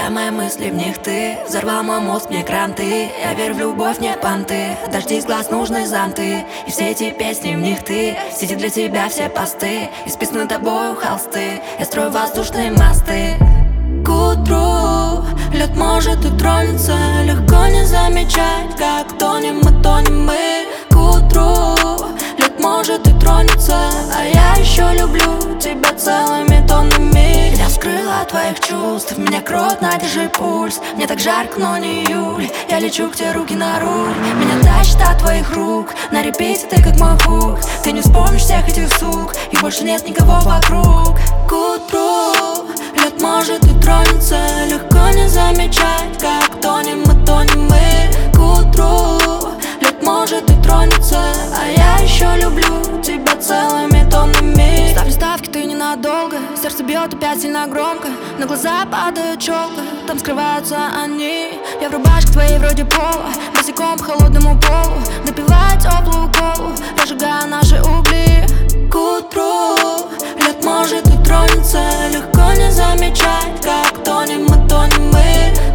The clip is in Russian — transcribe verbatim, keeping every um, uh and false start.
Все мои мысли в них ты, взорвал мой мозг, мне кранты. Я верю в любовь, не понты, дожди из глаз нужны зонты. И все эти песни в них ты, сидят для тебя все посты. Исписаны тобою холсты, я строю воздушные мосты. К утру лед может и тронется, легко не замечать, как тонем мы, тонем мы. К утру лед может и тронется, а я еще люблю тебя целыми тоннами. Я вскрыла от твоих чувств, меня кротно, держи пульс. Мне так жарко, но не июль, я лечу к тебе, руки на руль. Меня тащит от твоих рук, на репите ты как мой хук. Ты не вспомнишь всех этих сук, и больше нет никого вокруг. К утру лед может и тронется, легко не замечать, как тонем мы, тонем мы. К утру лед может и тронется, а я еще люблю тебя целыми тоннами. Ставлю ставки, ты ненадолго, сердце бьет опять сильно громко. На глаза падает челка, там скрываются они. Я в рубашке твоей вроде пола, босиком по холодному полу, напиваю теплую колу, разжигая наши угли. К утру лед может и тронется, легко не замечать, как тонем мы, тонем мы.